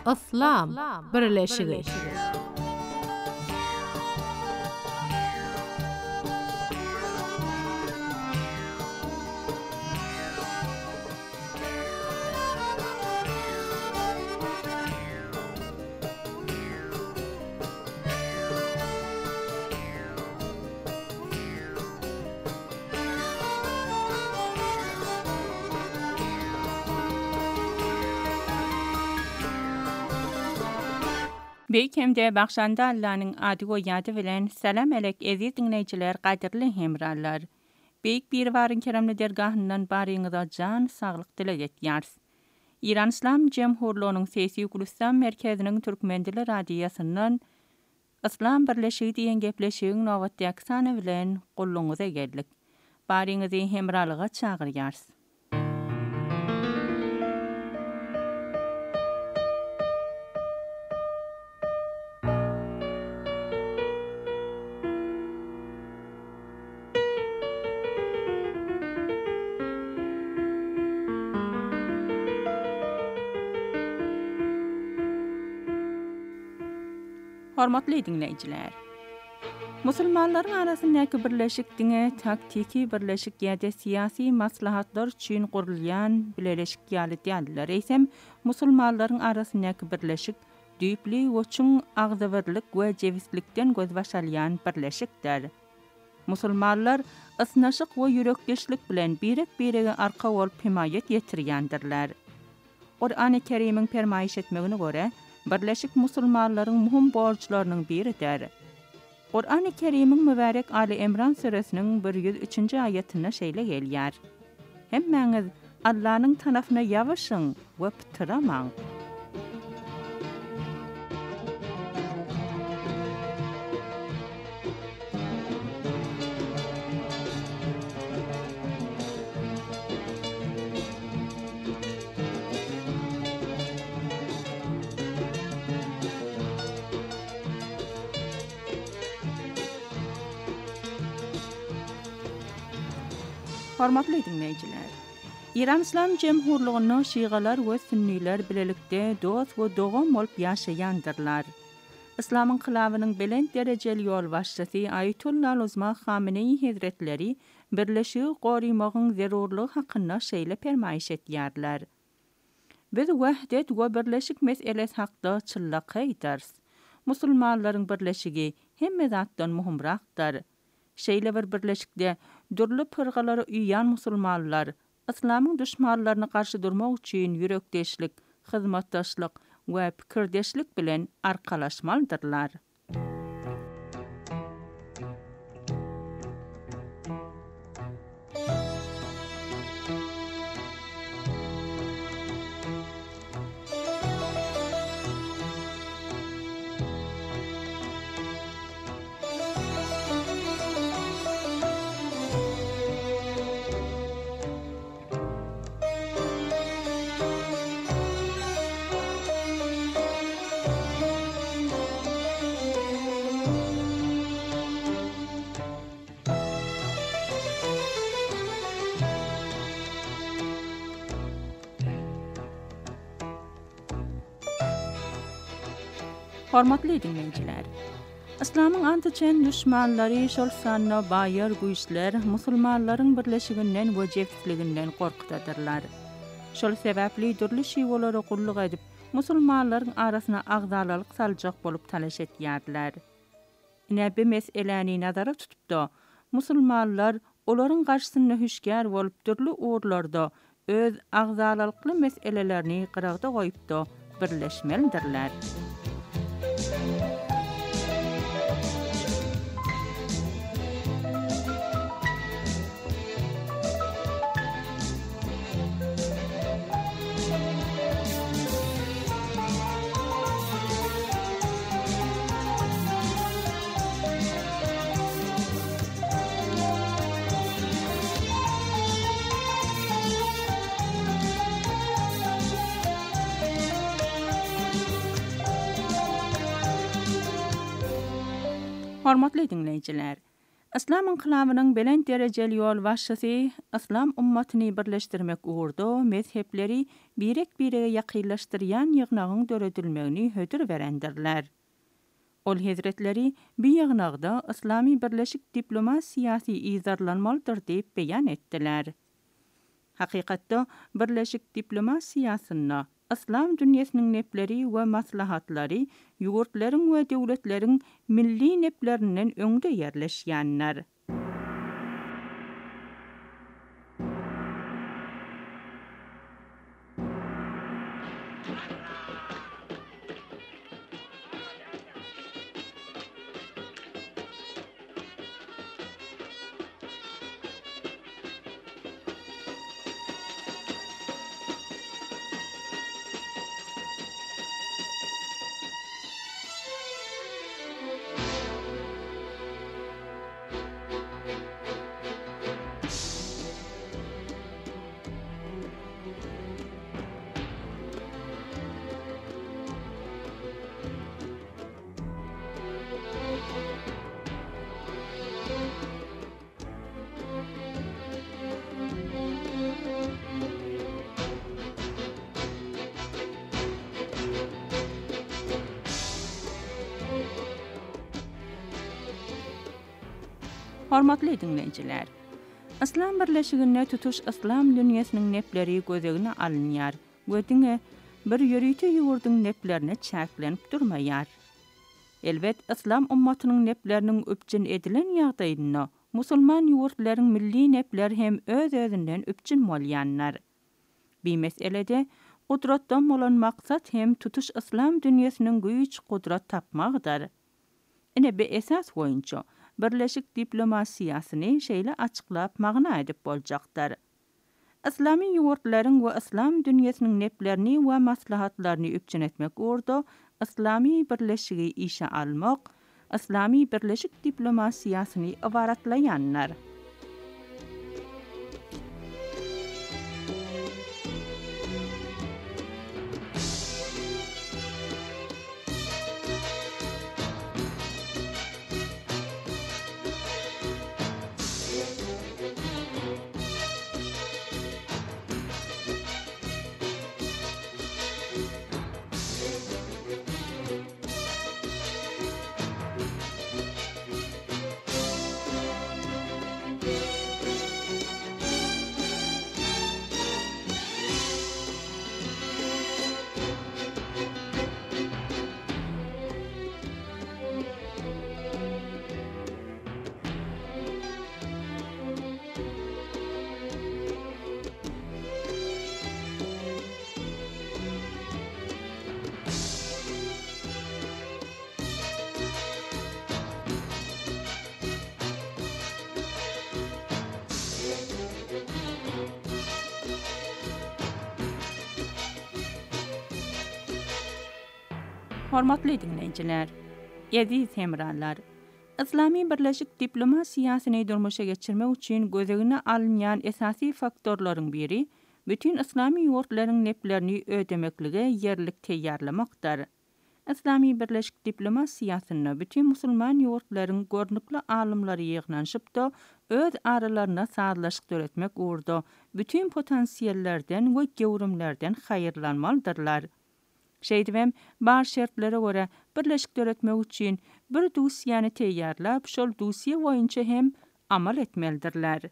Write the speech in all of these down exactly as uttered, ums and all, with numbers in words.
Islam birleşigi. Beýkemde bagşanda Allah'nyň ady goýady bilen salam alek eziz dinleýijiler, gaderli hemrallar. Beýik bir baryn keremli dergahyndan baryňyza jan saglyk dilek etýärs. İran İslam Jemhurluğunyň Sesi Gulistan merkeziniň Türkmendiler radiýasyndan Islam birleşigi diýen gepleşigiň nowatdy aksany bilen gulluňyza geldik. Baryňyzy hemralyga çagyrýars. Hormatly dinleýijiler. Musulmanlaryň arasyndaky birleşik diňe taktiki birleşik ýa-da syýasy maslahatlar üçin gurulýan birleşik ýaly diýerler. Eýsem musulmanlaryň arasyndaky birleşik düýpli goçun agzawyrlyk we jewislikden göz başalýan birleşikdir. Musulmanlar ysnaşyk we ýürekdeşlik bilen birek-birege arka bolup himayet ýetirýändirler. Qur'an-ı Kerim'iň permaýiş etmegine göre birleşik musulmanlaryň muhim borçlarynyň biridir. Qur'an-ı Kerim'iň mübarek Ali Imran suresiniň bir yüz üçinji aýatyna şeýle gelýär. Hemmeňiz Allahyň tanasyna ýawaşyň we pitiramaň. Hormatly dinleýijiler. İran İslam Jemhurluğunyň şiýgalar we sünniler bilelikde dost we dogam bolup ýaşaýandyrlar. Islamyň hylawynyň belent derejeli ýol başçysy Ayetullah Uzma Hameneý Hazretleri birleşigi gorymagyň zerurlygy hakynda şeýle permaýiş etýärler. Biz wahdet we birleşik meselesi hakda çyllak aýdars. Musulmanlaryň birleşigi hemme zatdan muhimrakdyr. Şeýle bir birleşikde dürli pyrgalary üýýän musulmanlar islamyň düşmanlaryna garşy durmak üçin ýürekdeşlik, hyzmatdaşlyk we pikirdeşlik bilen arkalaşmalydyrlar. Hormatly dinleýijiler. Islamyň antyçen düşmanlary şol sanna baýar güýçler musulmanlaryň birleşiginden we jefsliginden gorkutadyrlar. Şol sebäpli dürli şiwolary gulluk edip musulmanlaryň arasyna agzalalyk saljak bolup talaş etýärler. Näbi meseleni nazara tutupda musulmanlar olaryň garşysyna hüşgär bolup dürli uğurlarda öz agzalalykly meselelerini gyragda goýupda birleşmelidirler. Hormatly dinleýijiler, İslam inkılabının belen derejeli yol başçysy İslam ummatyny birleşdirmek uğurda mezhepleri birek-birege ýakynlaşdyrýan ýygnagyň döredilmegini hödür berendirler. Ol hezretleri bir ýygnagda islami birleşik diplomasiýasy izarlanmalydyr diýip beýan etdiler. Hakykatda birleşik diplomasiýasyna İslam dünýäsiniň nepleri we maslahatlary ýurtlaryň we döwletleriň milli neplerinden öňde ýerleşýänler. Hormatly dinleyijiler, İslam birleşigine tutuş İslam dünýäsiniň nepleri gözegine alınýar we diňe bir ýörüýte ýurduň neplerine çäklenip durmaýar. Elbet İslam ummatynyň nepleriniň öpjin edilen ýagdaýynda musulman ýurtlaryň milli nepler hem öz-özünden öpjin bolýanlar. Bir meselede gudratdan bolan maksat hem tutuş İslam dünýäsiniň güýç gudrat tapmagdyr. Ine bir esas boýunça birleşik diplomasiýasyny şeýle açyklap magna edip boljakdyr. İslami ýurtlaryň we İslam dünýäsiniň neplerini we maslahatlaryny öpjin etmek uğurda İslami birleşigi işe almak, İslami birleşik diplomasiýasyny ibaratlaýanlar. Hormatly dinleyijiler, ýaziz hemranlar, İslami birleşik diplomasiýasyny durmuşa geçirmek üçin gözegine alınýan esasy faktorlaryň biri bütün İslami ýurtlaryň neplerini ödemekligi ýerlik teýýarlamakdyr. İslami birleşik diplomasiýasyna bütün musulman ýurtlaryň görnükli alymlary ýygnanyşyp da öz aralaryna sazlaşyk töretmek uğurda bütün potensiýallerden we gewrimlerden haýyrlanmalydyrlar. Şeýdibem, bar şertlere göre birleşik töretmek üçin bir dusiýany teýýarlap, şol dusiýa boýunça hem amal etmelidirler.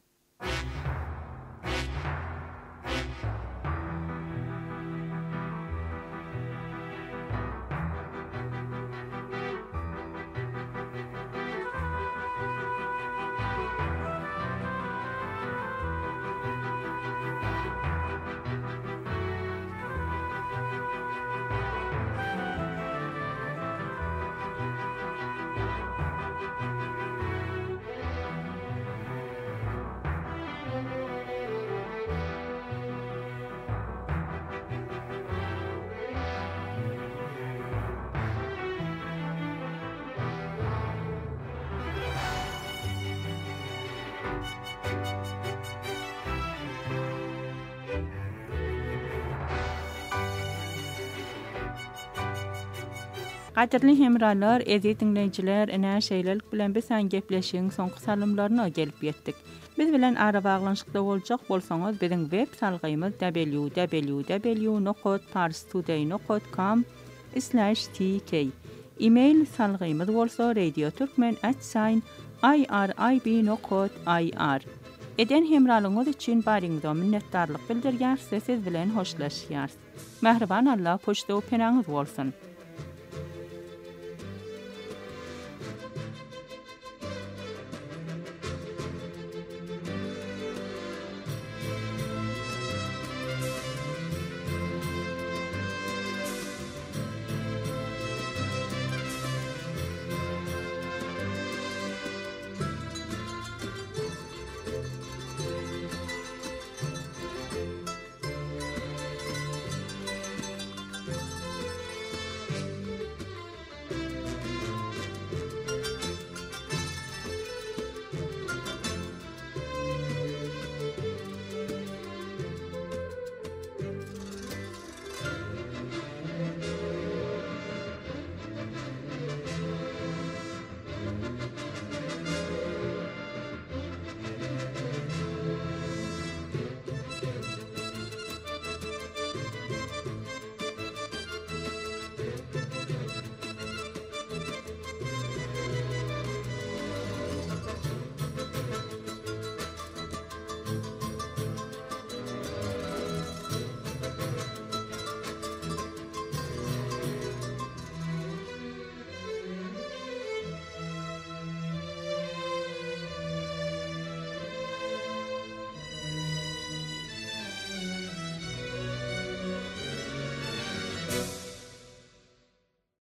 Qadirli hemralar, ezi dinleyijiler, ene şeýlelik bilen biz han gepleşiň soňky salymlaryna gelip ýetdik. Biz bilen ara baglanşykda boljak bolsaňyz biziň web salgymyz w w w nokta parstoday nokta com slash t k. E-mail salgymyz bolsa radio-turkmen at irib nokta i r. Eden hemralyňyz üçin baryňyza minnetdarlyk bildirýär, siz bilen hoşlaşýar. Mehriban Allah poçta penaňyz bolsun.